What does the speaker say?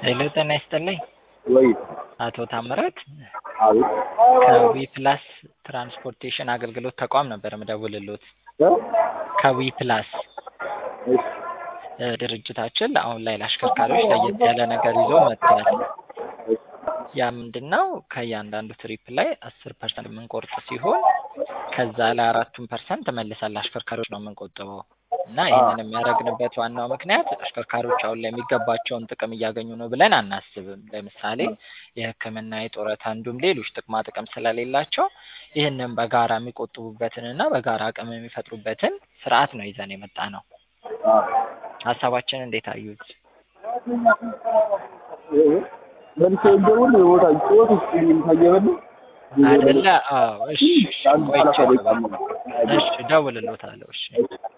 ሄሎ ጤና ይስጥልኝ። ወይ አቶ ታምራት አቤት ከዊ ፕላስ ትራንስፖርቴሽን አገልግሎት ተቋም ነበር የምደውልልዎት። ከዊ ፕላስ እሺ ድርጅታችን አሁን ላይ ለአሽከርካሪዎች ለየት ያለ ነገር ይዞ መጥቷል። ያ ምንድነው? ከእያንዳንዱ ትሪፕ ላይ 10% የምንቆርጥ ሲሆን ከዛ ላይ 4% መልሰን ለአሽከርካሪዎች ነው የምንቆጥበው እና ይህንን የሚያደርግንበት ዋናው ምክንያት አሽከርካሪዎች አሁን ላይ የሚገባቸውን ጥቅም እያገኙ ነው ብለን አናስብም። ለምሳሌ የሕክምና፣ የጡረታ እንዲሁም ሌሎች ጥቅማ ጥቅም ስለሌላቸው ይህንን በጋራ የሚቆጥቡበትንና በጋራ አቅም የሚፈጥሩበትን ስርዓት ነው ይዘን የመጣነው። ሀሳባችንን እንዴት አዩት? መልሶ እንደውል ወጣ ጾት ውስጥ ታየበል አይደለ? አዎ። እሺ ቆይቼ እደውልልዎታለሁ። እሺ